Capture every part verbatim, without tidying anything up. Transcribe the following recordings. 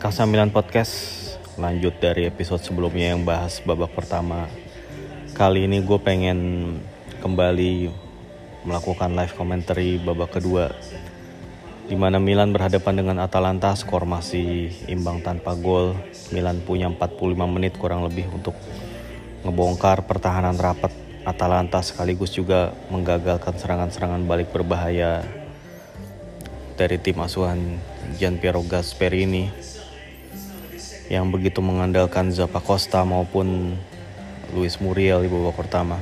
Kasamilan Podcast, lanjut dari episode sebelumnya yang bahas babak pertama. Kali ini gue pengen kembali melakukan live commentary babak kedua, di mana Milan berhadapan dengan Atalanta. Skor masih imbang tanpa gol. Milan punya empat puluh lima menit kurang lebih untuk ngebongkar pertahanan rapat Atalanta, sekaligus juga menggagalkan serangan-serangan balik berbahaya dari tim asuhan Gianpiero Gasperini yang begitu mengandalkan Zappacosta maupun Luis Muriel di babak pertama.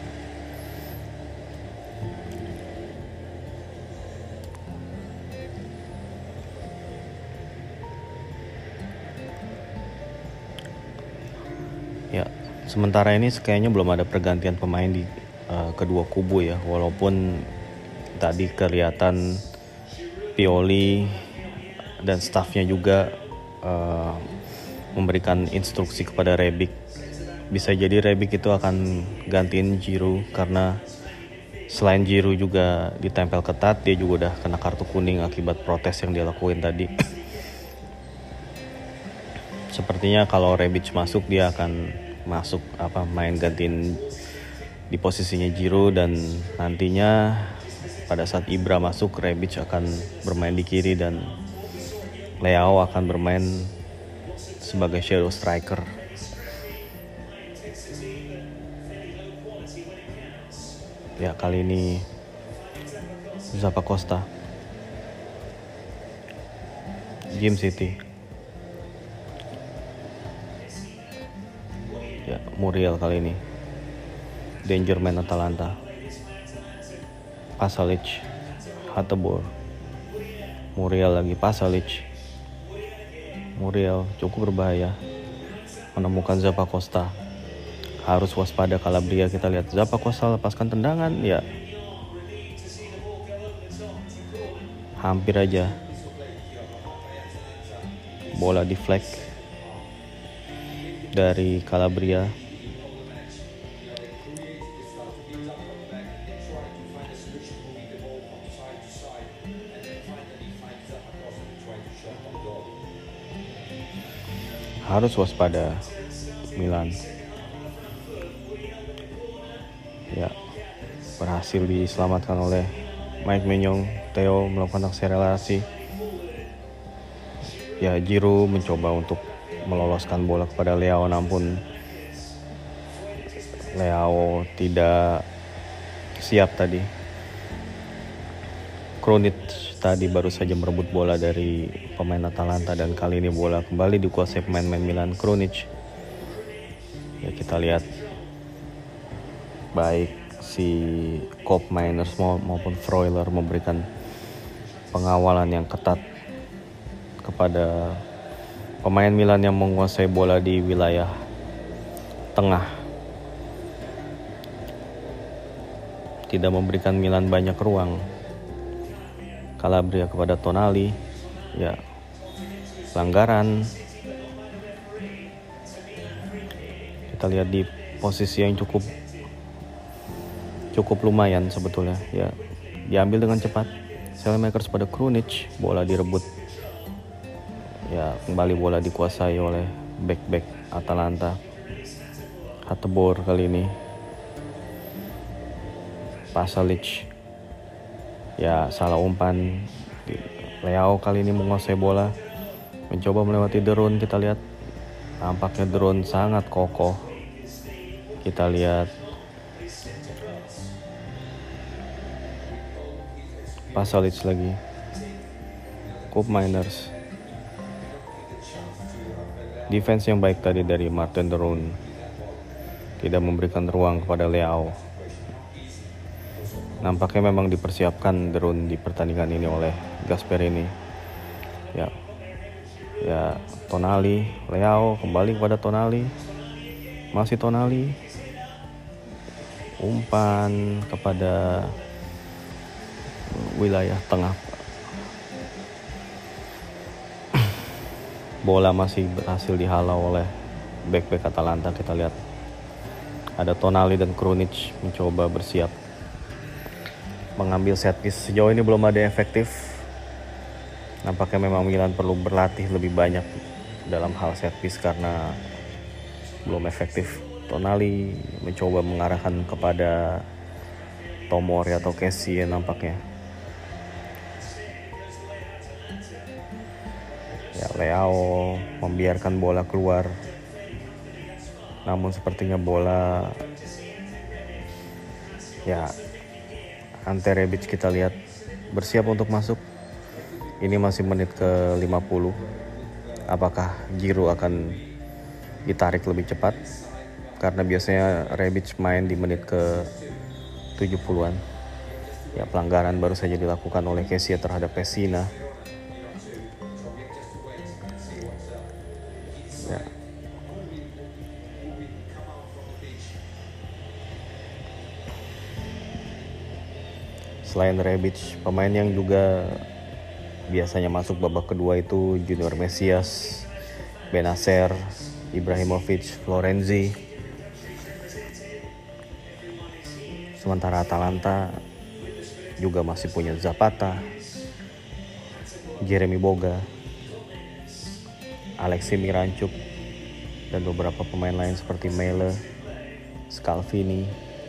Ya, sementara ini kayaknya belum ada pergantian pemain di uh, kedua kubu ya, walaupun tadi kelihatan Pioli dan stafnya juga uh, memberikan instruksi kepada Rebic. Bisa jadi Rebic itu akan gantiin Giroud, karena selain Giroud juga ditempel ketat, dia juga udah kena kartu kuning akibat protes yang dia lakuin tadi. Sepertinya kalau Rebic masuk, dia akan masuk apa main gantiin di posisinya Giroud, dan nantinya pada saat Ibra masuk, Rebic akan bermain di kiri dan Leao akan bermain sebagai shadow striker. Ya, kali ini Zappacosta, Jim City. Ya, Muriel kali ini. Danger man Atalanta. Pasalic, Hateboer, Muriel lagi, Pasalic, Muriel cukup berbahaya, menemukan Zappacosta. Harus waspada Calabria. Kita lihat Zappacosta lepaskan tendangan, ya hampir aja bola di flag dari Calabria. Harus waspada Milan. Ya, berhasil diselamatkan oleh Mike Maignan. Theo melakukan akselerasi. Ya, Giroud mencoba untuk meloloskan bola kepada Leao, namun Leao tidak siap tadi. Krunic tadi baru saja merebut bola dari pemain Atalanta, dan kali ini bola kembali dikuasai pemain-pemain Milan. Krunic, ya kita lihat baik si Koopmeiners maupun Freuler memberikan pengawalan yang ketat kepada pemain Milan yang menguasai bola di wilayah tengah, tidak memberikan Milan banyak ruang. Calabria kepada Tonali, ya pelanggaran. Kita lihat di posisi yang cukup cukup lumayan sebetulnya, ya diambil dengan cepat. Saelemaekers pada Krunic, bola direbut. Ya, kembali bola dikuasai oleh back-back Atalanta. Hateboer kali ini. Pasalic, ya salah umpan. Leao kali ini menguasai bola, mencoba melewati De Roon. Kita lihat tampaknya De Roon sangat kokoh. Kita lihat Pasalic lagi, Koopmeiners. Defense yang baik tadi dari Martin De Roon, tidak memberikan ruang kepada Leao. Nampaknya memang dipersiapkan De Roon di pertandingan ini oleh Gasperini. Ya, ya Tonali, Leao kembali kepada Tonali, masih Tonali, umpan kepada wilayah tengah. Bola masih berhasil dihalau oleh back-back Atalanta. Kita lihat ada Tonali dan Krunic mencoba bersiap mengambil set piece. Sejauh ini belum ada efektif. Nampaknya memang Milan perlu berlatih lebih banyak dalam hal set piece karena belum efektif. Tonali mencoba mengarahkan kepada Tomori atau Casey nampaknya. Ya, Leao membiarkan bola keluar. Namun sepertinya bola ya Ante Rebic kita lihat bersiap untuk masuk. Ini masih menit ke lima puluh. Apakah Giroud akan ditarik lebih cepat? Karena biasanya Rebic main di menit ke tujuh puluhan. Ya, pelanggaran baru saja dilakukan oleh Kessie terhadap Pessina. Ya. Selain Rebic, pemain yang juga biasanya masuk babak kedua itu Junior Mesias, Benacer, Ibrahimovic, Florenzi. Sementara Atalanta juga masih punya Zapata, Jeremy Boga, Alexis Miranchuk, dan beberapa pemain lain seperti Mele, Scalvini.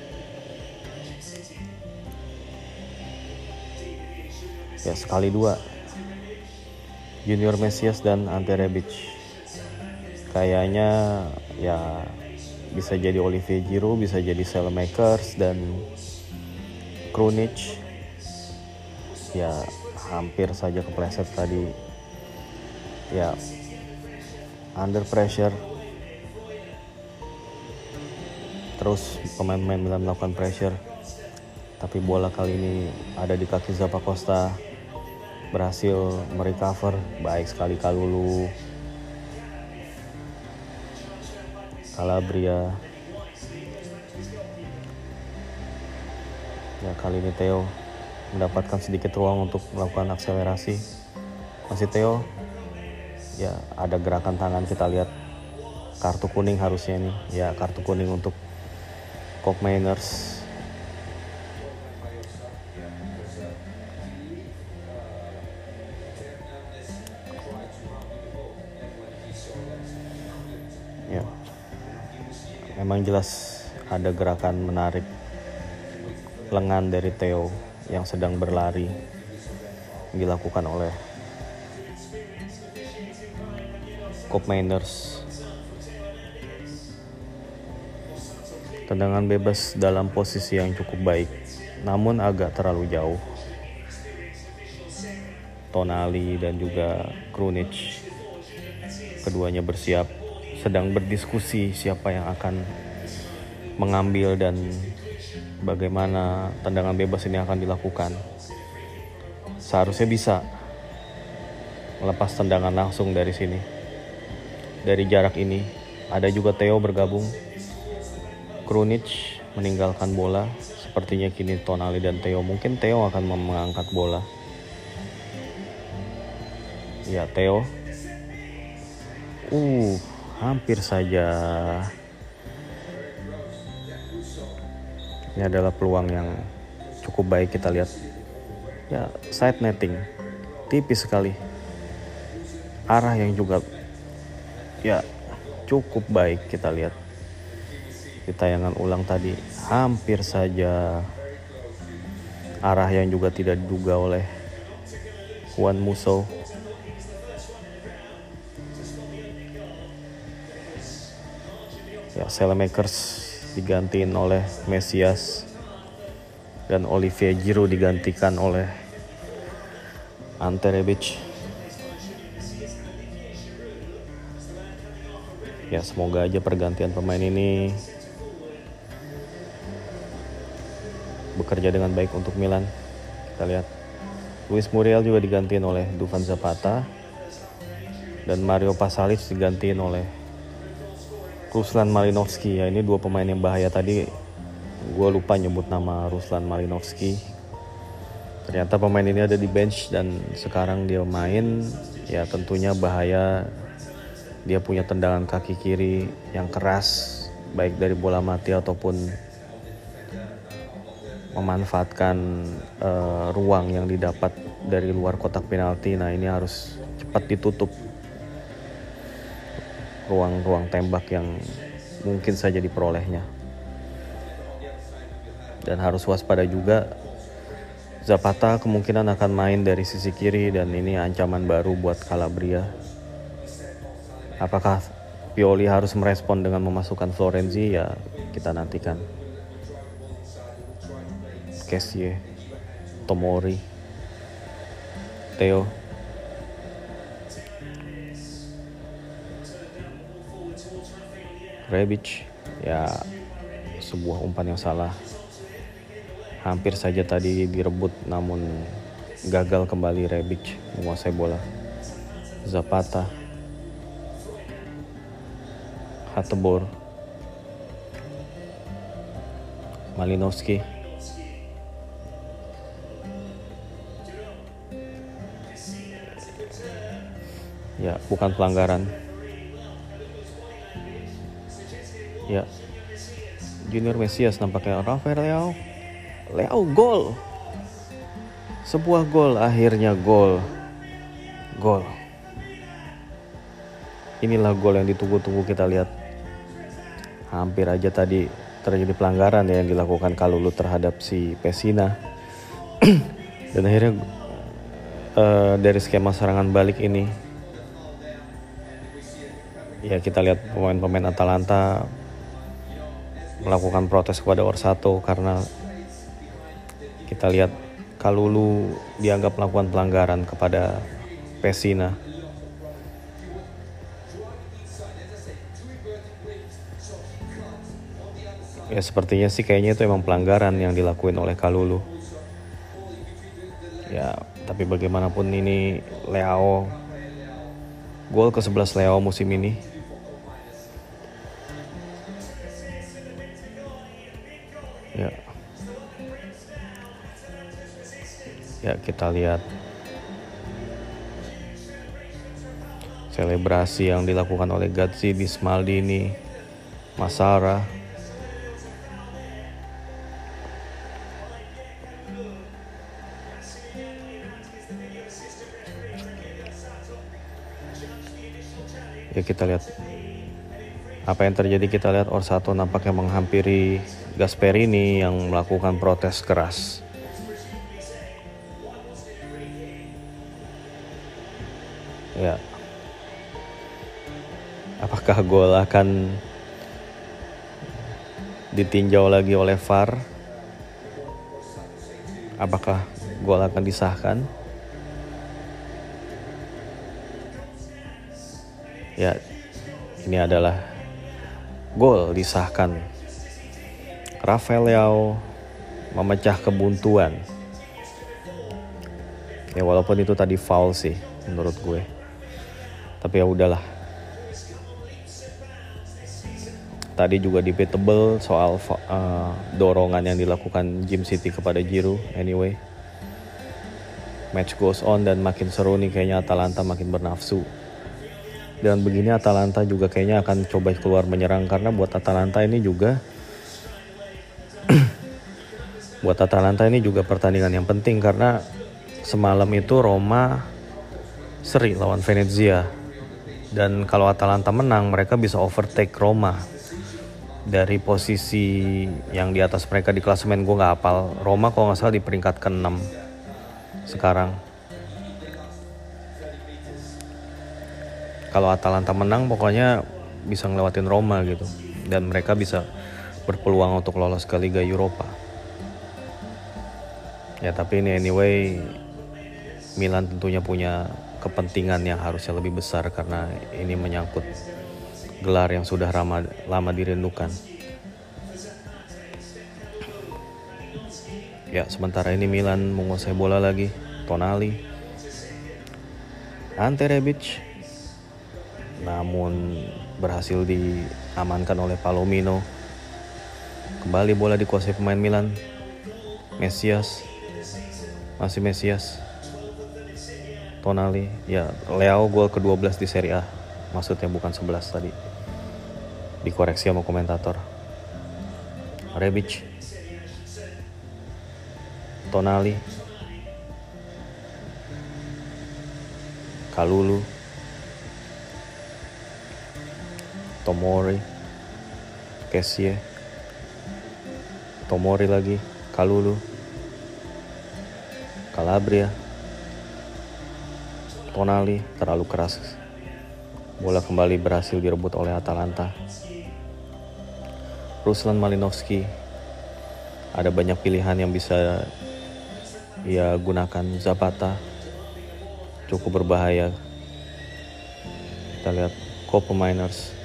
Ya, sekali dua Junior Mesias dan Ante Rebic. Kayaknya ya bisa jadi Olivier Giroud, bisa jadi Saelemaekers dan Krunic. Ya, hampir saja kepleset tadi. Ya, under pressure. Terus pemain-pemain Milan melakukan pressure. Tapi bola kali ini ada di kaki Zappacosta. Berhasil merecover. Baik sekali Kalulu. Calabria. Ya, kali ini Theo mendapatkan sedikit ruang untuk melakukan akselerasi. Masih Theo. Ya, ada gerakan tangan, kita lihat kartu kuning harusnya nih. Ya, kartu kuning untuk Koopmeiners. Ya, memang jelas ada gerakan menarik lengan dari Theo yang sedang berlari dilakukan oleh Koopmeiners. Tendangan bebas dalam posisi yang cukup baik, namun agak terlalu jauh. Tonali dan juga Krunic, keduanya bersiap, sedang berdiskusi siapa yang akan mengambil dan bagaimana tendangan bebas ini akan dilakukan. Seharusnya bisa melepas tendangan langsung dari sini, dari jarak ini. Ada juga Theo bergabung. Krunic meninggalkan bola. Sepertinya kini Tonali dan Theo. Mungkin Theo akan mengangkat bola. Ya, Theo. Uh, hampir saja. Ini adalah peluang yang cukup baik, kita lihat. Ya, side netting. Tipis sekali. Arah yang juga ya cukup baik, kita lihat. Di tayangan ulang tadi hampir saja arah yang juga tidak diduga oleh Juan Musso. Ya, Saelemaekers digantiin oleh Mesias dan Olivier Giroud digantikan oleh Ante Rebic. Ya, semoga aja pergantian pemain ini bekerja dengan baik untuk Milan. Kita lihat Luis Muriel juga digantiin oleh Duvan Zapata dan Mario Pasalic digantiin oleh Ruslan Malinovskyi. Ya, ini dua pemain yang bahaya tadi. Gue lupa nyebut nama Ruslan Malinovskyi. Ternyata pemain ini ada di bench dan sekarang dia main. Ya, tentunya bahaya. Dia punya tendangan kaki kiri yang keras, baik dari bola mati ataupun memanfaatkan uh, ruang yang didapat dari luar kotak penalti. Nah, ini harus cepat ditutup. ruang-ruang tembak yang mungkin saja diperolehnya. Dan harus waspada juga, Zapata kemungkinan akan main dari sisi kiri dan ini ancaman baru buat Calabria. Apakah Pioli harus merespon dengan memasukkan Florenzi? Ya kita nantikan. Kessie, Tomori, Theo. Rebic, ya sebuah umpan yang salah. Hampir saja tadi direbut namun gagal kembali Rebic menguasai bola. Zapata, Hateboer, Malinowski, ya bukan pelanggaran. Ya, Junior Mesias nampaknya. Rafael Leao, Leao gol, sebuah gol, akhirnya gol, gol. Inilah gol yang ditunggu-tunggu. Kita lihat, hampir aja tadi terjadi pelanggaran ya yang dilakukan Kalulu terhadap si Pessina. Dan akhirnya uh, dari skema serangan balik ini, ya kita lihat pemain-pemain Atalanta melakukan protes kepada Orsato karena kita lihat Kalulu dianggap melakukan pelanggaran kepada Pessina. Ya sepertinya sih kayaknya itu emang pelanggaran yang dilakuin oleh Kalulu. Ya tapi bagaimanapun ini Leao, gol ke sebelas Leao musim ini. Ya, ya kita lihat selebrasi yang dilakukan oleh Gazzi, Bismaldini, Masara. Ya kita lihat apa yang terjadi. Kita lihat Orsato nampaknya menghampiri Gasperini yang melakukan protes keras. Ya, apakah gol akan ditinjau lagi oleh V A R? Apakah gol akan disahkan? Ya, ini adalah gol disahkan. Rafael Leao memecah kebuntuan. Ya walaupun itu tadi foul sih menurut gue. Tapi ya udahlah. Tadi juga debatable soal uh, dorongan yang dilakukan Jim City kepada Giroud. Anyway, match goes on dan makin seru nih kayaknya. Atalanta makin bernafsu. Dan begini Atalanta juga kayaknya akan coba keluar menyerang, karena buat Atalanta ini juga buat Atalanta ini juga pertandingan yang penting, karena semalam itu Roma seri lawan Venezia. Dan kalau Atalanta menang, mereka bisa overtake Roma dari posisi yang di atas mereka di klasemen. Gue gak hafal, Roma kalau gak salah di peringkat keenam sekarang. Kalau Atalanta menang pokoknya bisa ngelewatin Roma gitu, dan mereka bisa berpeluang untuk lolos ke Liga Eropa. Ya tapi ini anyway, Milan tentunya punya kepentingan yang harusnya lebih besar, karena ini menyangkut gelar yang sudah lama, lama dirindukan. Ya sementara ini Milan menguasai bola lagi. Tonali, Ante Rebic, namun berhasil diamankan oleh Palomino. Kembali bola dikuasai pemain Milan. Mesias, masih Mesias, Tonali. Ya Leao gol ke dua belas di Serie A, maksudnya bukan sebelas tadi, dikoreksi sama komentator. Rebic, Tonali, Kalulu, Tomori, Kessie, Tomori lagi, Kalulu, Calabria, Tonali terlalu keras. Bola kembali berhasil direbut oleh Atalanta. Ruslan Malinovskyi, ada banyak pilihan yang bisa ia gunakan. Zapata cukup berbahaya. Kita lihat Copa Miners,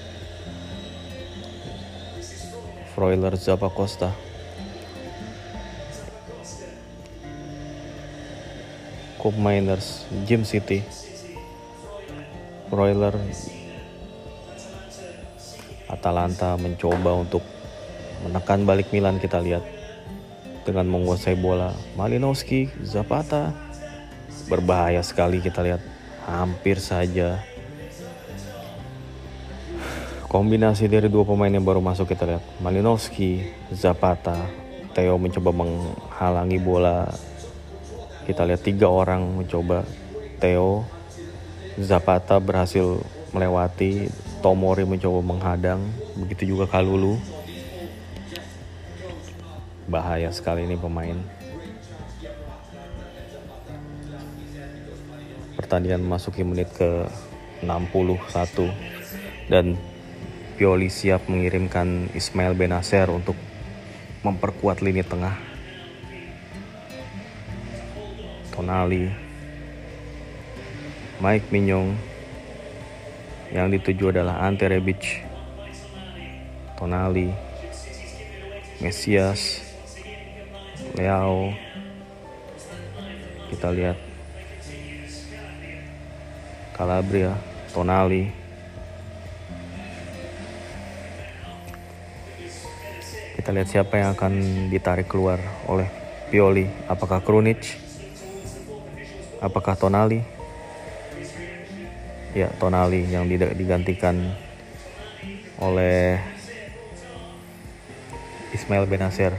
Freuler, Zappacosta, Copa Miners, Gym City, Freuler. Atalanta mencoba untuk menekan balik Milan, kita lihat dengan menguasai bola. Malinovskyi, Zapata berbahaya sekali, kita lihat hampir saja. Kombinasi dari dua pemain yang baru masuk, kita lihat Malinovskyi, Zapata. Theo mencoba menghalangi bola. Kita lihat tiga orang mencoba. Theo, Zapata berhasil melewati. Tomori mencoba menghadang. Begitu juga Kalulu. Bahaya sekali ini pemain. Pertandingan memasuki menit ke enam puluh satu dan Pioli siap mengirimkan Ismail Benacer untuk memperkuat lini tengah. Tonali, Mike Mignon, yang dituju adalah Ante Rebic, Tonali, Mesias, Leao. Kita lihat Calabria, Tonali. Kita lihat siapa yang akan ditarik keluar oleh Pioli. Apakah Krunic? Apakah Tonali? Ya, Tonali yang digantikan oleh Ismail Benacer.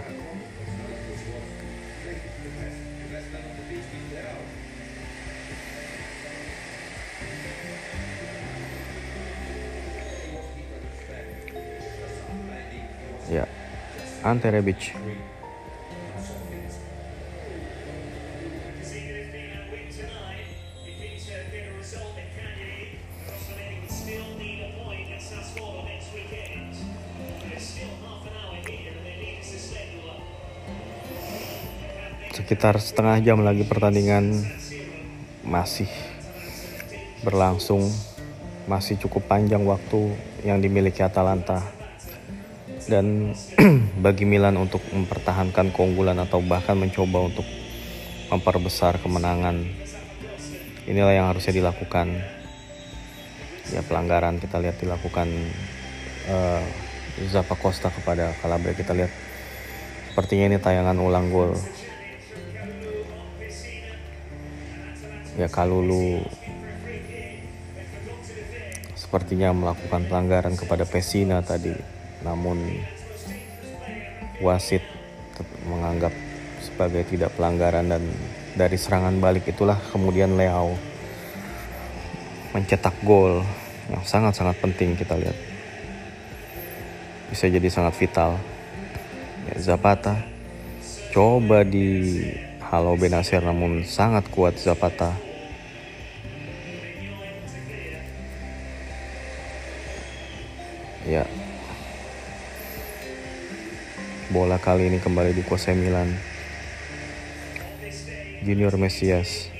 Ya, Ante Rebic. Sekitar setengah jam lagi pertandingan masih berlangsung. Masih cukup panjang waktu yang dimiliki Atalanta. Dan bagi Milan untuk mempertahankan keunggulan atau bahkan mencoba untuk memperbesar kemenangan, inilah yang harusnya dilakukan. Ya, pelanggaran kita lihat dilakukan uh, Zappacosta kepada Calabria. Kita lihat sepertinya ini tayangan ulang gol. Ya, Kalulu sepertinya melakukan pelanggaran kepada Pessina tadi, namun wasit menganggap sebagai tidak pelanggaran. Dan dari serangan balik itulah kemudian Leao mencetak gol yang sangat-sangat penting. Kita lihat bisa jadi sangat vital. Ya, Zapata coba di halo Benacer, namun sangat kuat Zapata. Ya, bola kali ini kembali dikuasai Milan. Junior Mesias.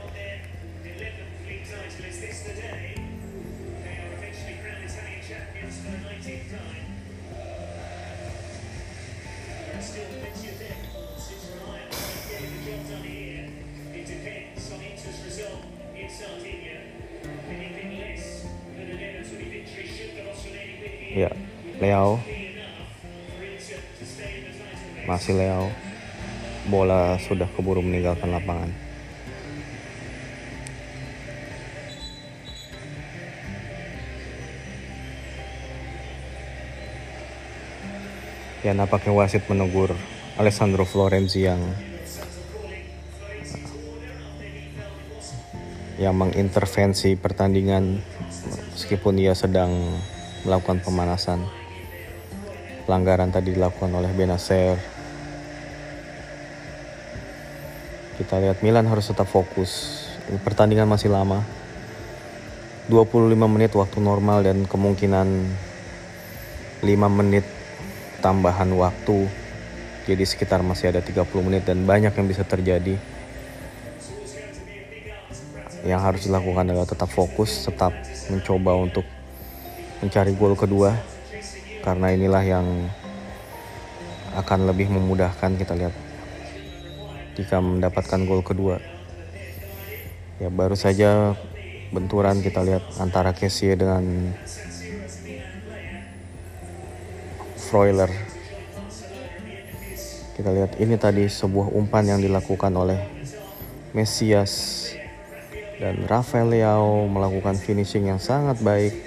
Ya, Leao. Masih Leao. Bola sudah keburu meninggalkan lapangan. Ya, nampaknya wasit menegur Alessandro Florenzi yang yang mengintervensi pertandingan meskipun ia sedang melakukan pemanasan. Pelanggaran tadi dilakukan oleh Benacer. Kita lihat Milan harus tetap fokus. Pertandingan masih lama. dua puluh lima menit waktu normal dan kemungkinan lima menit tambahan waktu. Jadi sekitar masih ada tiga puluh menit dan banyak yang bisa terjadi. Yang harus dilakukan adalah tetap fokus, tetap mencoba untuk mencari gol kedua. Karena inilah yang akan lebih memudahkan kita lihat jika mendapatkan gol kedua. Ya baru saja benturan kita lihat antara Kessie dengan Freuler. Kita lihat ini tadi sebuah umpan yang dilakukan oleh Mesias dan Rafael Leao melakukan finishing yang sangat baik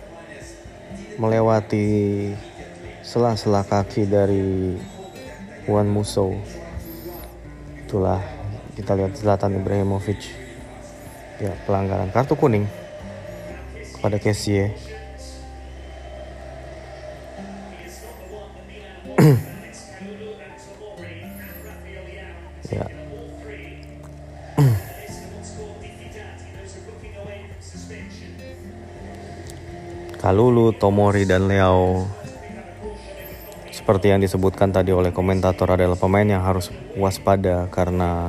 melewati sela-sela kaki dari Juan Musso. Itulah kita lihat Zlatan Ibrahimovic. Ya, pelanggaran kartu kuning kepada Kessie. Ya. Kalulu, Tomori, dan Leao seperti yang disebutkan tadi oleh komentator adalah pemain yang harus waspada karena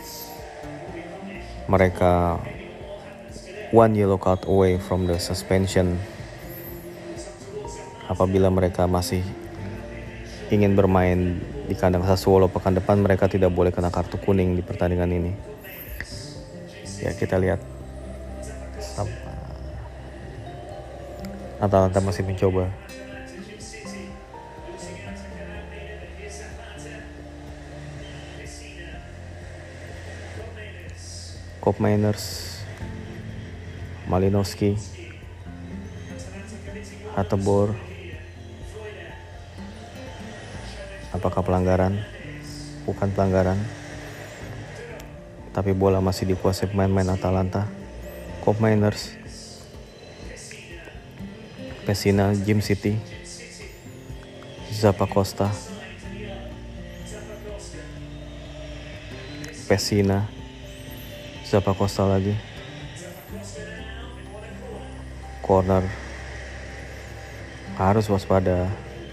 mereka one yellow card away from the suspension. Apabila mereka masih ingin bermain di kandang Sassuolo pekan depan, mereka tidak boleh kena kartu kuning di pertandingan ini. Ya kita lihat Atalanta masih mencoba. Koopmeiners, Malinowski, Hateboer. Apakah pelanggaran? Bukan pelanggaran. Tapi bola masih dikuasai pemain-pemain Atalanta. Koopmeiners, Pessina, Jim City, Zappacosta, Pessina, Zappacosta lagi, corner, harus waspada.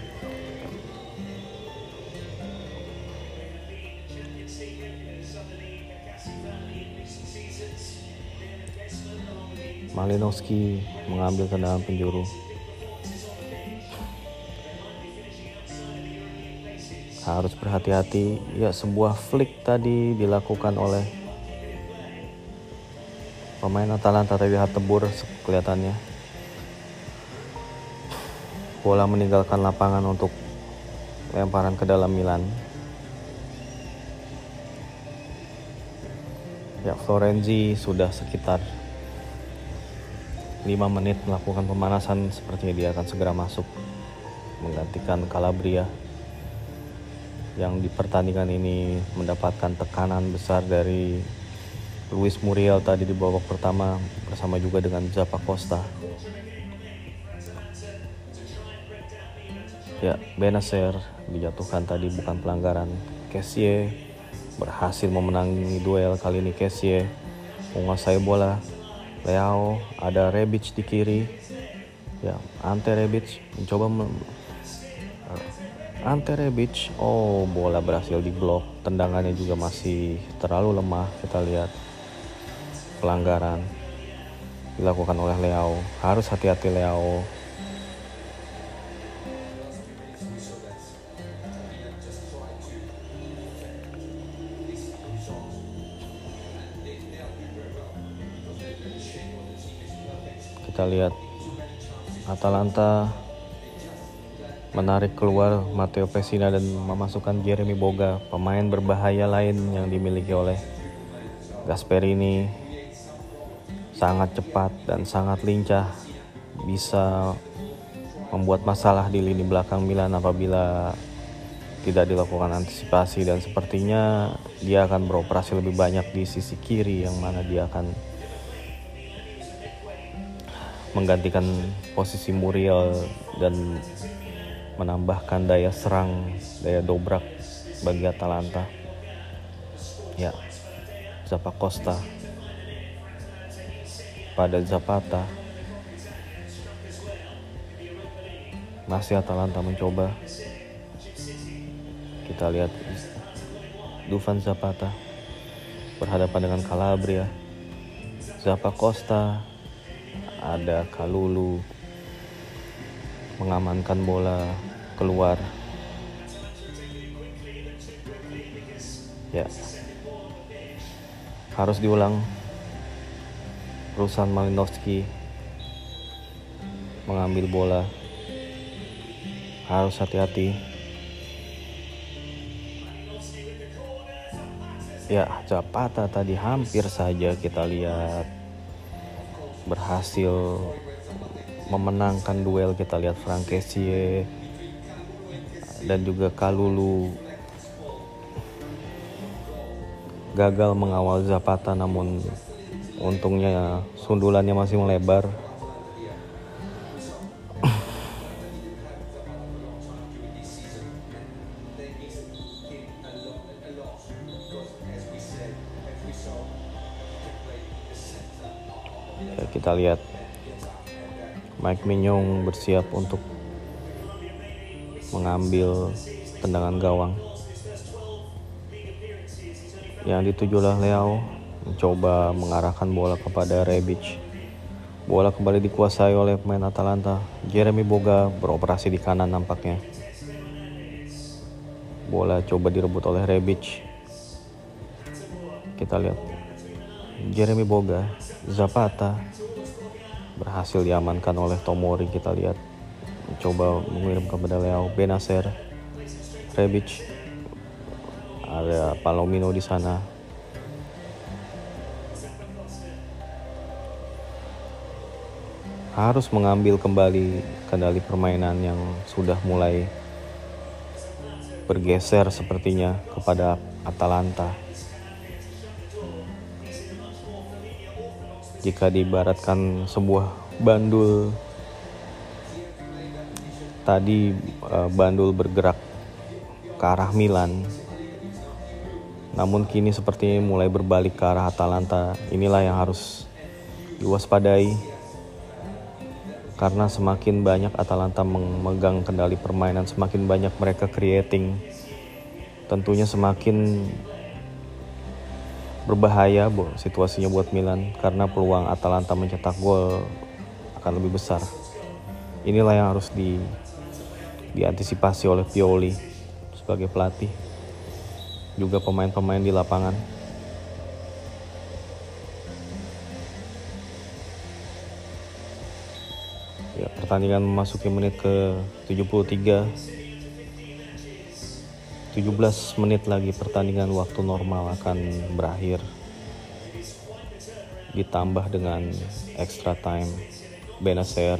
Malinowski mengambil tendangan penjuru. Harus berhati-hati. Ya, sebuah flick tadi dilakukan oleh pemain Atalanta tadi, Hateboer kelihatannya. Bola meninggalkan lapangan untuk lemparan ke dalam Milan. Ya, Florenzi sudah sekitar lima menit melakukan pemanasan, sepertinya dia akan segera masuk menggantikan Calabria yang di pertandingan ini mendapatkan tekanan besar dari Luis Muriel tadi di babak pertama bersama juga dengan Zappacosta. Ya, Benacer dijatuhkan tadi, bukan pelanggaran. Kessie berhasil memenangi duel kali ini. Kessie menguasai bola. Leao, ada Rebic di kiri. Ya, Ante Rebic mencoba mem- Ante Rebic, oh bola berhasil diblok. Tendangannya juga masih terlalu lemah. Kita lihat pelanggaran dilakukan oleh Leao. Harus hati-hati Leao. Kita lihat Atalanta menarik keluar Matteo Pessina dan memasukkan Jeremy Boga, pemain berbahaya lain yang dimiliki oleh Gasperini. Sangat cepat dan sangat lincah, bisa membuat masalah di lini belakang Milan apabila tidak dilakukan antisipasi, dan sepertinya dia akan beroperasi lebih banyak di sisi kiri yang mana dia akan menggantikan posisi Muriel dan menambahkan daya serang, daya dobrak bagi Atalanta. Ya, Zappacosta pada Zapata. Masih Atalanta mencoba. Kita lihat Dufan Zapata berhadapan dengan Calabria. Zappacosta, ada Kalulu mengamankan bola keluar. Ya, harus diulang. Ruslan Malinovskyi mengambil bola, harus hati-hati. Ya, Zapata tadi hampir saja kita lihat berhasil memenangkan duel. Kita lihat Franck Kessié dan juga Kalulu gagal mengawal Zapata, namun untungnya sundulannya masih melebar. Ya, kita lihat Mike Mignon bersiap untuk mengambil tendangan gawang. Yang ditujulah Leao mencoba mengarahkan bola kepada Rebic. Bola kembali dikuasai oleh pemain Atalanta. Jeremy Boga beroperasi di kanan nampaknya. Bola coba direbut oleh Rebic. Kita lihat Jeremy Boga, Zapata berhasil diamankan oleh Tomori. Kita lihat mencoba mengirim kepada Leao. Benacer, Rebic, ada Palomino di sana. Harus mengambil kembali kendali permainan yang sudah mulai bergeser sepertinya kepada Atalanta. Jika diibaratkan sebuah bandul, tadi bandul bergerak ke arah Milan, namun kini sepertinya mulai berbalik ke arah Atalanta. Inilah yang harus diwaspadai, karena semakin banyak Atalanta memegang kendali permainan, semakin banyak mereka creating, tentunya semakin berbahaya bo, situasinya buat Milan, karena peluang Atalanta mencetak gol akan lebih besar. Inilah yang harus di, diantisipasi oleh Pioli sebagai pelatih, juga pemain-pemain di lapangan. Ya, pertandingan memasuki menit ke tujuh puluh tiga. tujuh belas menit lagi pertandingan waktu normal akan berakhir, ditambah dengan extra time. Benacer,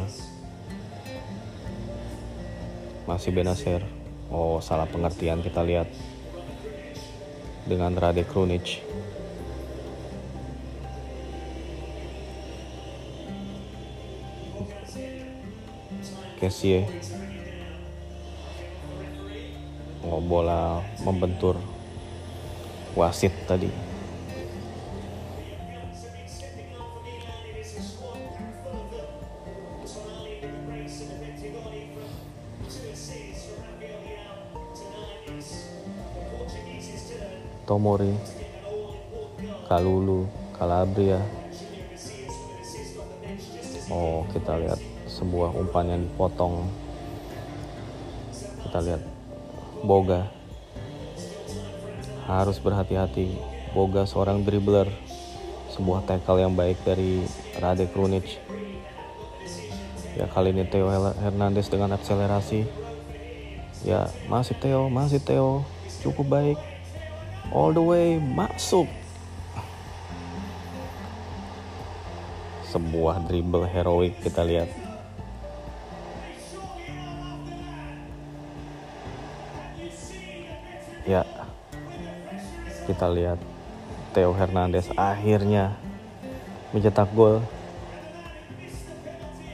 masih Benacer. Oh, salah pengertian. Kita lihat dengan Rade Krunic. Kessié. Oh, bola membentur wasit tadi. Tomori, Kalulu, Calabria. Oh, kita lihat sebuah umpan yang dipotong. Kita lihat Boga, harus berhati-hati. Boga seorang dribbler. Sebuah tackle yang baik dari Rade Krunic. Ya, kali ini Theo Hernandez dengan akselerasi. Ya, masih Theo, masih Theo. Cukup baik. All the way, masuk. Sebuah dribble heroik kita lihat. Ya, kita lihat Theo Hernandez akhirnya mencetak gol.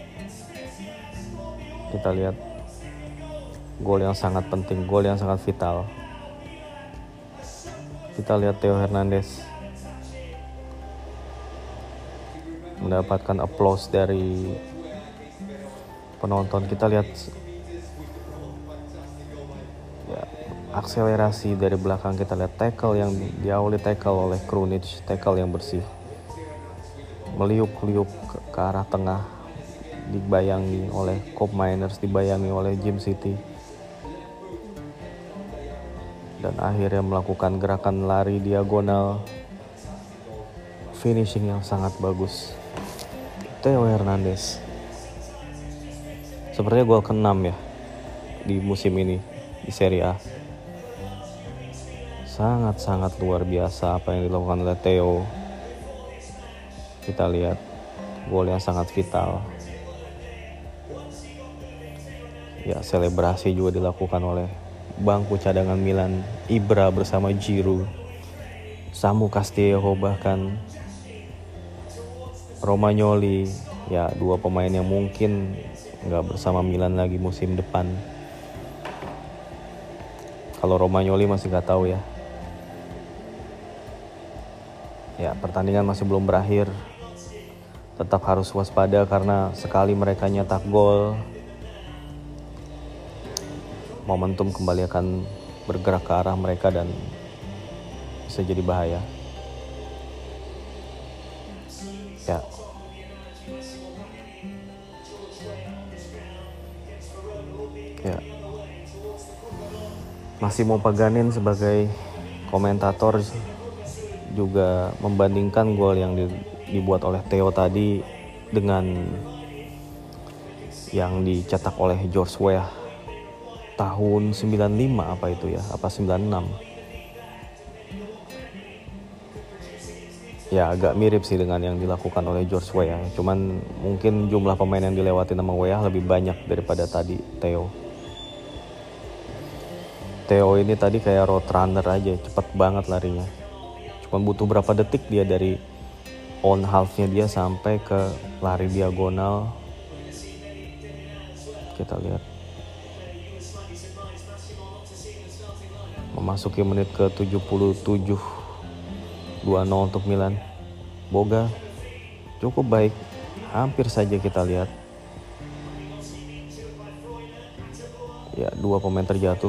kita lihat gol yang sangat penting, gol yang sangat vital. Kita lihat Theo Hernandez mendapatkan applause dari penonton. Kita lihat ya, akselerasi dari belakang. Kita lihat tackle yang diawali tackle oleh Krunic, tackle yang bersih, meliuk-liuk ke, ke arah tengah, dibayangi oleh Kobe Miners, dibayangi oleh Jim City, dan akhirnya melakukan gerakan lari diagonal, finishing yang sangat bagus. Theo Hernandez sepertinya gol keenam ya di musim ini di Serie A. Sangat-sangat luar biasa apa yang dilakukan oleh Theo. Kita lihat gol yang sangat vital. Ya, selebrasi juga dilakukan oleh bangku cadangan Milan, Ibra bersama Giroud, Samu Castillejo, bahkan Romagnoli. Ya, dua pemain yang mungkin nggak bersama Milan lagi musim depan. Kalau Romagnoli masih nggak tahu ya. Ya, pertandingan masih belum berakhir. Tetap harus waspada karena sekali mereka nyetak gol, momentum kembali akan bergerak ke arah mereka dan bisa jadi bahaya. Ya. Ya. Masih mau Paganin sebagai komentator juga membandingkan gol yang di, dibuat oleh Theo tadi dengan yang dicetak oleh George Weah tahun sembilan puluh lima apa itu ya, apa sembilan puluh enam. Ya, agak mirip sih dengan yang dilakukan oleh George Weah, cuman mungkin jumlah pemain yang dilewati nama Weah lebih banyak daripada tadi Theo. Theo ini tadi kayak road runner aja, cepet banget larinya. Cuman butuh berapa detik dia dari on half-nya dia sampai ke lari diagonal. Kita lihat. Memasuki menit ke tujuh puluh tujuh, dua nol untuk Milan. Boga cukup baik, hampir saja kita lihat. Ya, dua pemain terjatuh.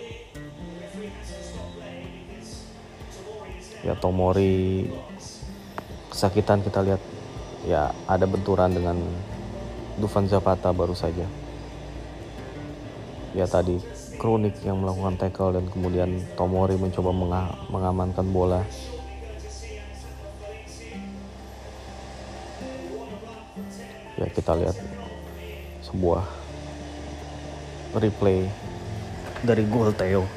Ya, Tomori kesakitan kita lihat. Ya, ada benturan dengan Dufan Zapata baru saja. Ya, tadi Krunic yang melakukan tackle dan kemudian Tomori mencoba menga- mengamankan bola. Ya, kita lihat sebuah replay dari gol Theo.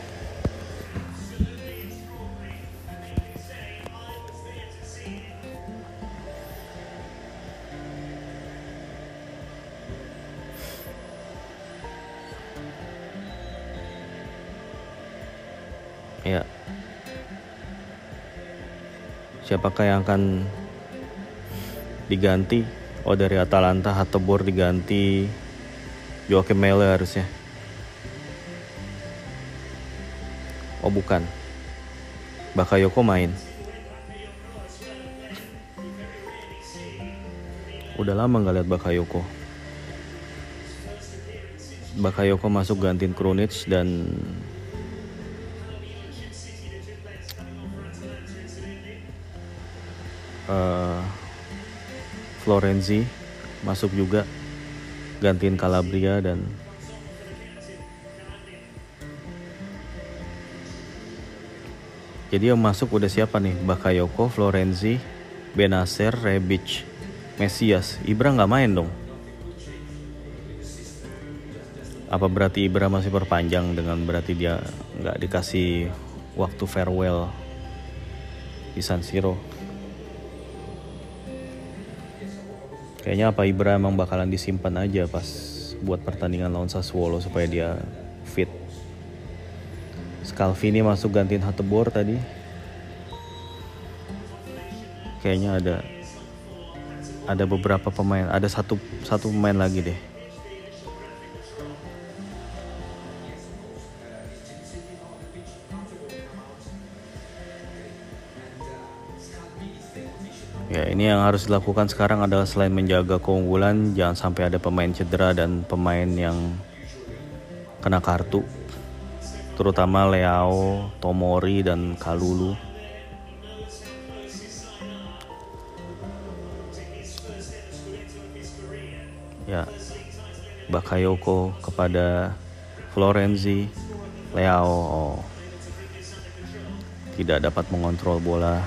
Ya, siapakah yang akan diganti? Oh, dari Atalanta Hateboer diganti Joachim Mele harusnya. Oh, bukan, Bakayoko main. Udah lama gak lihat Bakayoko. Bakayoko masuk gantiin Krunic dan uh, Florenzi masuk juga gantiin Calabria. Dan jadi yang masuk udah siapa nih? Bakayoko, Florenzi, Benacer, Rebic, Mesias. Ibra gak main dong. Apa berarti Ibra masih perpanjang, dengan berarti dia gak dikasih waktu farewell di San Siro? Kayaknya apa Ibra emang bakalan disimpan aja pas buat pertandingan lawan Sassuolo supaya dia fit. Scalvini masuk gantiin Hateboer tadi. Kayaknya ada ada beberapa pemain, ada satu satu pemain lagi deh yang harus dilakukan sekarang adalah selain menjaga keunggulan, jangan sampai ada pemain cedera dan pemain yang kena kartu, terutama Leao, Tomori, dan Kalulu. Ya, Bakayoko kepada Florenzi. Leao oh, tidak dapat mengontrol bola.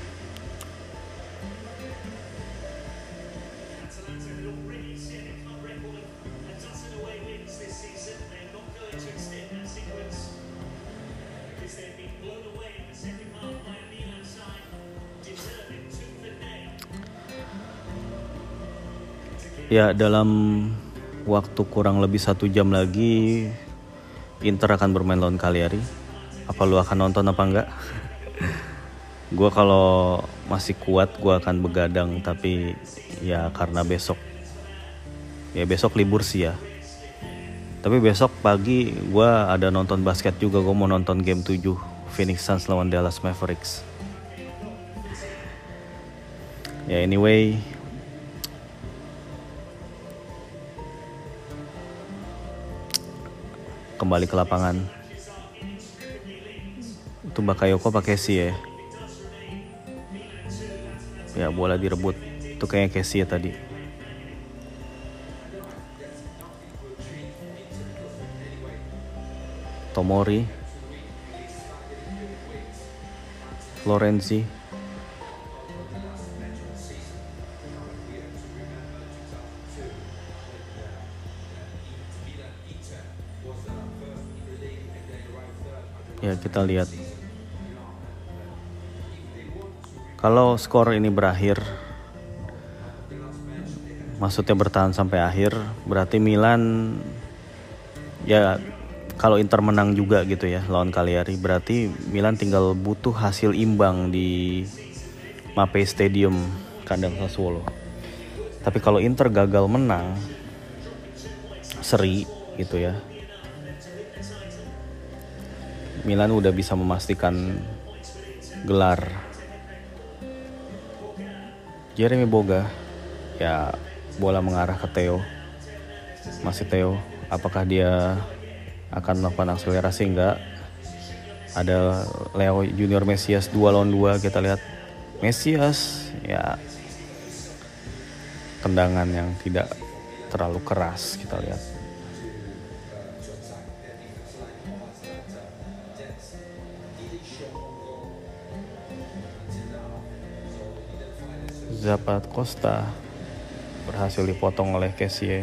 Ya, dalam waktu kurang lebih satu jam lagi Inter akan bermain lawan Cagliari. Apa lu akan nonton apa enggak? Gue kalau masih kuat gue akan begadang, tapi ya karena besok ya besok libur sih ya. Tapi besok pagi gue ada nonton basket juga. Gue mau nonton game tujuh Phoenix Suns lawan Dallas Mavericks. Ya anyway, kembali ke lapangan. Itu Bakayoko pakai si ya. Ya bola direbut. Itu kayaknya Casey ya tadi. Tomori, Florenzi, ya kita lihat. Kalau skor ini berakhir, maksudnya bertahan sampai akhir, berarti Milan ya kalau Inter menang juga gitu ya lawan Cagliari, berarti Milan tinggal butuh hasil imbang di Mapei Stadium kandang Sassuolo. Tapi kalau Inter gagal menang, seri gitu ya, Milan udah bisa memastikan gelar. Jeremy Boga, ya bola mengarah ke Theo. Masih Theo, apakah dia akan melakukan akselerasi? Enggak. Ada Leo Junior Mesias dua lawan dua, kita lihat Mesias ya tendangan yang tidak terlalu keras, kita lihat. Zapata Costa berhasil dipotong oleh Kessie.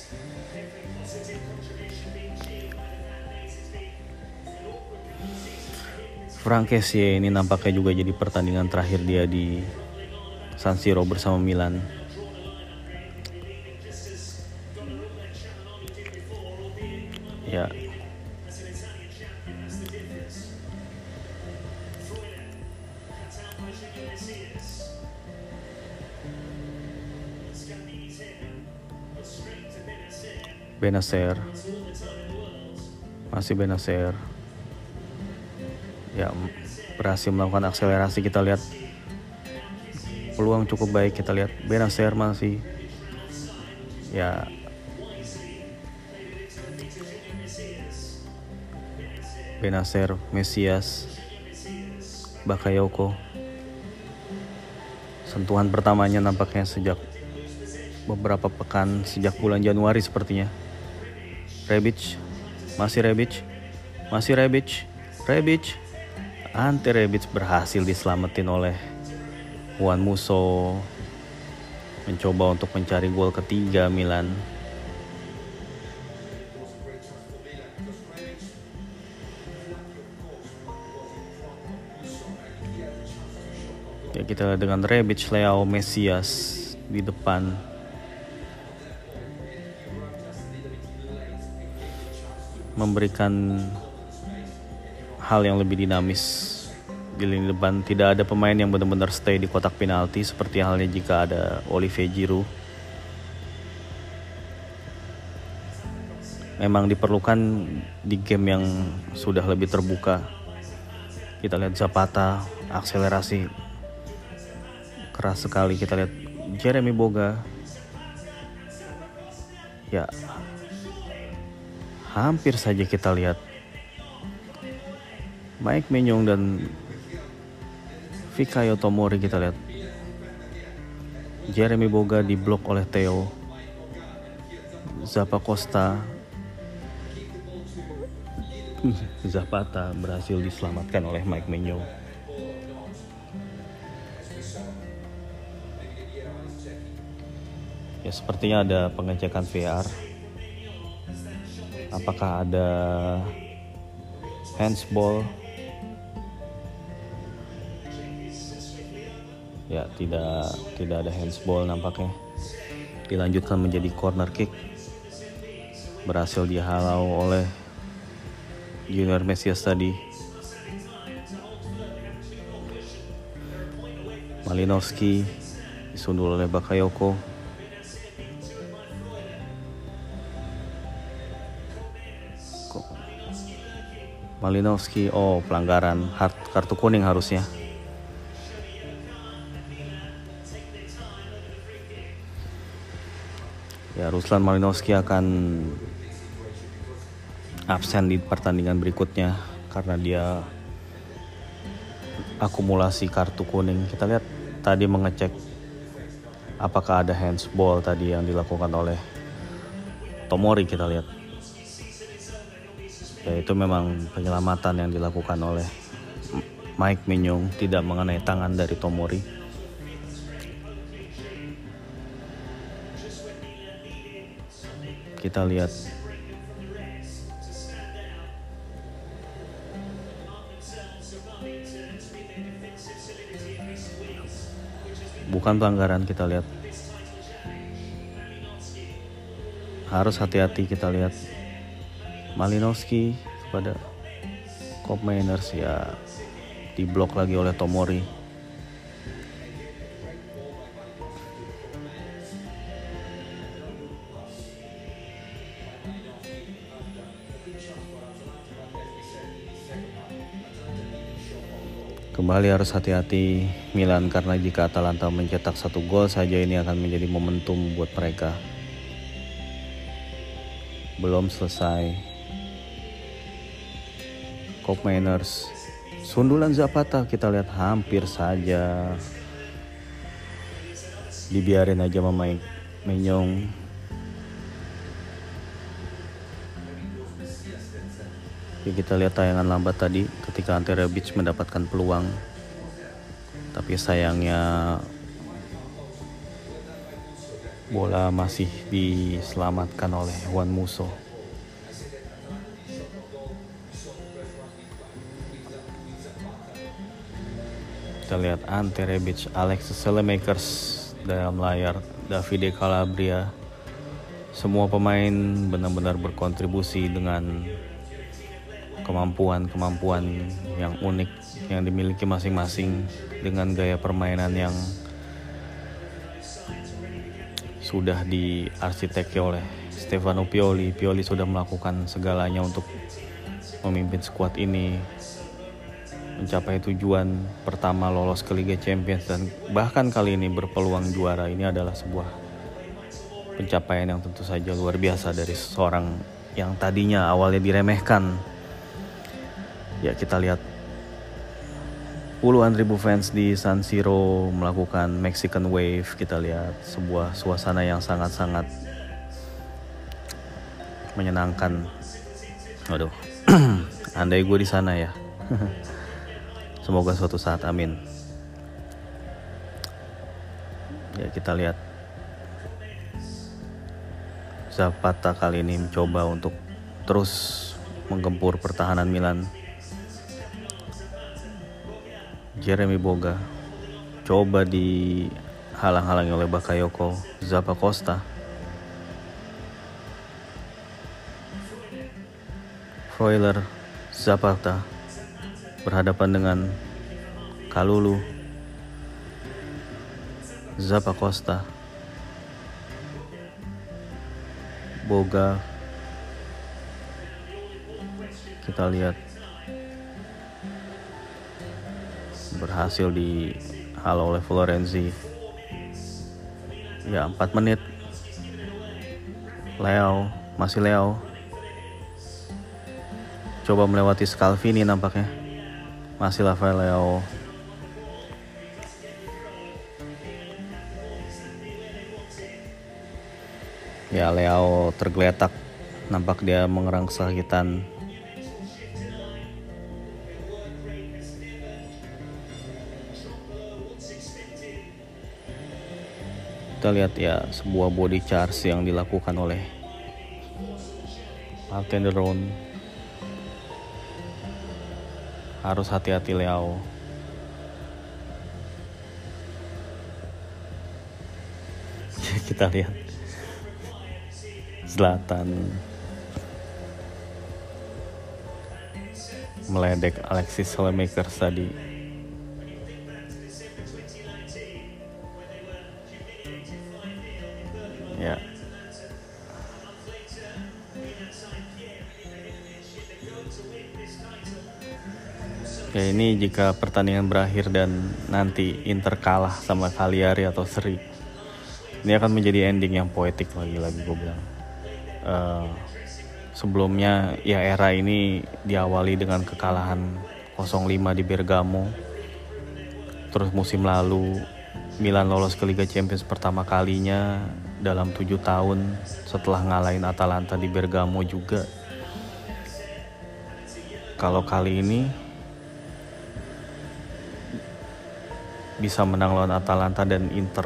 Franck Kessie ini nampaknya juga jadi pertandingan terakhir dia di San Siro bersama Milan. Ya. Benacer, masih Benacer, ya berhasil melakukan akselerasi, kita lihat peluang cukup baik, kita lihat Benacer masih, ya Benacer, Mesias, Bakayoko, sentuhan pertamanya nampaknya sejak beberapa pekan, sejak bulan Januari sepertinya. Rebic, masih Rebic, masih Rebic, Rebic, Ante Rebic berhasil diselamatin oleh Juan Musso, mencoba untuk mencari gol ketiga Milan. Ya kita lihat dengan Rebic, Leao, Mesias di depan. Memberikan hal yang lebih dinamis di lini depan. Tidak ada pemain yang benar-benar stay di kotak penalti seperti halnya jika ada Olivier Giroud. Memang diperlukan di game yang sudah lebih terbuka. Kita lihat Zapata akselerasi keras sekali. Kita lihat Jeremy Boga, ya hampir saja kita lihat Mike Menyong dan Fikayo Tomori. Kita lihat Jeremy Boga diblok oleh Theo. Zapata Costa, Zapata berhasil diselamatkan oleh Mike Menyong. Ya, sepertinya ada pengecekan V R. Apakah ada handsball? Ya, tidak tidak ada handsball nampaknya. Dilanjutkan menjadi corner kick. Berhasil dihalau oleh Junior Mesias tadi. Malinowski disundul oleh Bakayoko. Malinowski, oh pelanggaran, hard, kartu kuning harusnya. Ya, Ruslan Malinowski akan absen di pertandingan berikutnya karena dia akumulasi kartu kuning. Kita lihat tadi mengecek apakah ada handsball tadi yang dilakukan oleh Tomori. Kita lihat ya, itu memang penyelamatan yang dilakukan oleh Mike Menyong, tidak mengenai tangan dari Tomori. Kita lihat bukan pelanggaran. Kita lihat harus hati-hati. Kita lihat Malinowski kepada Cop Mainers, ya diblok lagi oleh Tomori. Kembali harus hati-hati Milan, karena jika Atalanta mencetak satu gol saja ini akan menjadi momentum buat mereka. Belum selesai. Cop Mainers, sundulan Zapata, kita lihat hampir saja dibiarin aja sama Mike Menyong. Kita lihat tayangan lambat tadi ketika Ante Rebic mendapatkan peluang, tapi sayangnya bola masih diselamatkan oleh Juan Musso. Kita lihat Ante Rebic, Alexis Selemakers dalam layar, Davide Calabria. Semua pemain benar-benar berkontribusi dengan kemampuan-kemampuan yang unik yang dimiliki masing-masing, dengan gaya permainan yang sudah diarsiteki oleh Stefano Pioli. Pioli sudah melakukan segalanya untuk memimpin skuad ini mencapai tujuan pertama, lolos ke Liga Champions, dan bahkan kali ini berpeluang juara. Ini adalah sebuah pencapaian yang tentu saja luar biasa dari seorang yang tadinya awalnya diremehkan. Ya, kita lihat puluhan ribu fans di San Siro melakukan Mexican Wave. Kita lihat sebuah suasana yang sangat-sangat menyenangkan. Waduh, andai gue di sana ya. Semoga suatu saat, amin. Ya, kita lihat Zapata kali ini mencoba untuk terus menggempur pertahanan Milan. Jeremy Boga coba dihalang-halangi oleh Bakayoko. Zapata Costa, Freuler, Zapata berhadapan dengan Kalulu. Zapata Costa, Boga. Kita lihat berhasil hal oleh Florenzi. Ya, empat menit. Leao, masih Leao. Coba melewati Scalvini nampaknya. Masih Rafael Leao. Ya, Leao tergeletak. Nampak dia mengerang kesakitan. Kita lihat ya sebuah body charge yang dilakukan oleh Martin de Roon. Harus hati-hati Leao. Kita lihat Zlatan meledek Alexis Saelemaekers tadi. Ya. Ya, ini jika pertandingan berakhir dan nanti Inter kalah sama Cagliari atau Seri, ini akan menjadi ending yang poetik lagi-lagi gue bilang. Uh, sebelumnya ya era ini diawali dengan kekalahan nol lima di Bergamo. Terus musim lalu Milan lolos ke Liga Champions pertama kalinya dalam tujuh tahun setelah ngalahin Atalanta di Bergamo juga. Kalau kali ini bisa menang lawan Atalanta dan Inter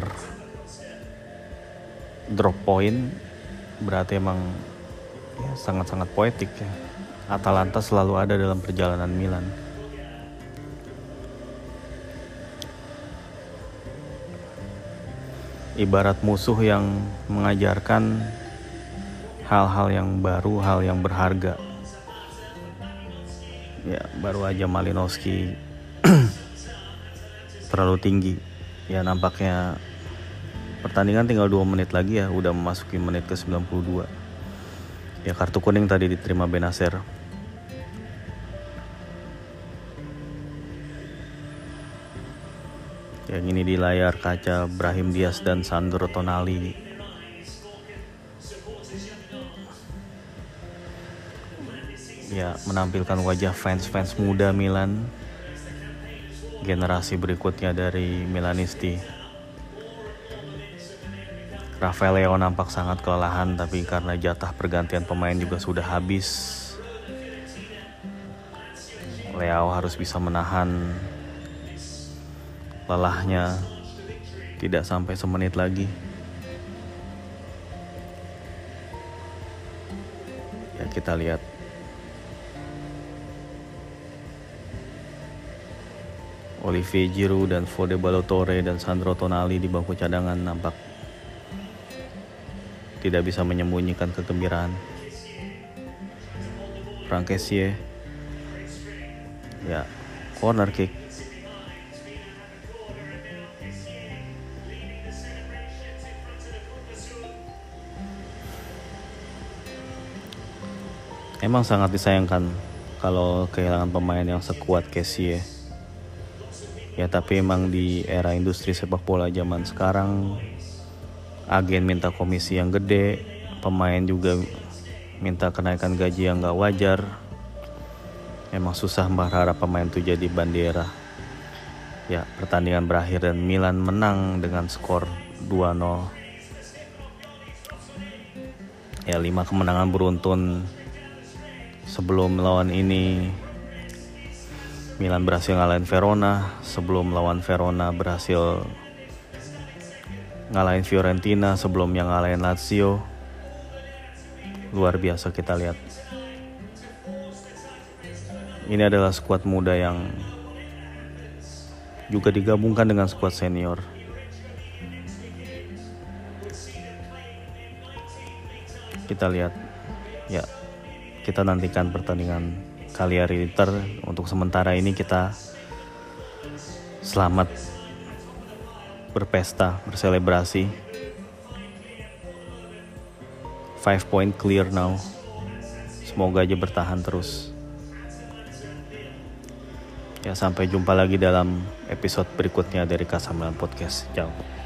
drop point, berarti emang ya, sangat-sangat poetik ya. Atalanta selalu ada dalam perjalanan Milan. Ibarat musuh yang mengajarkan hal-hal yang baru, hal yang berharga. Ya, baru aja Malinowski terlalu tinggi. Ya, nampaknya pertandingan tinggal dua menit lagi ya, udah memasuki menit ke sembilan puluh dua. Ya, kartu kuning tadi diterima Benacer. Yang ini di layar kaca Brahim Diaz dan Sandro Tonali. Ya, menampilkan wajah fans-fans muda Milan, generasi berikutnya dari Milanisti. Rafael Leao nampak sangat kelelahan, tapi karena jatah pergantian pemain juga sudah habis, Leao harus bisa menahan lelahnya tidak sampai semenit lagi. Ya, kita lihat Olivier Giroud dan Fode Ballo-Touré dan Sandro Tonali di bangku cadangan nampak tidak bisa menyembunyikan kegembiraan. Franck Kessié, ya, corner kick. Emang sangat disayangkan kalau kehilangan pemain yang sekuat Kessié. Ya, tapi emang di era industri sepak bola zaman sekarang, agen minta komisi yang gede, pemain juga minta kenaikan gaji yang gak wajar. Emang susah berharap pemain itu jadi bandera. Ya, pertandingan berakhir dan Milan menang dengan skor dua nol. Ya, lima kemenangan beruntun. Sebelum lawan ini Milan berhasil ngalahin Verona, sebelum lawan Verona berhasil ngalahin Fiorentina, sebelumnya ngalahin Lazio. Luar biasa kita lihat. Ini adalah skuad muda yang juga digabungkan dengan skuad senior. Kita lihat, ya, kita nantikan pertandingan Cagliari Inter. Untuk sementara ini kita selamat berpesta, berselebrasi. Five point clear now. Semoga aja bertahan terus. Ya, sampai jumpa lagi dalam episode berikutnya dari K sembilan Podcast. Ciao.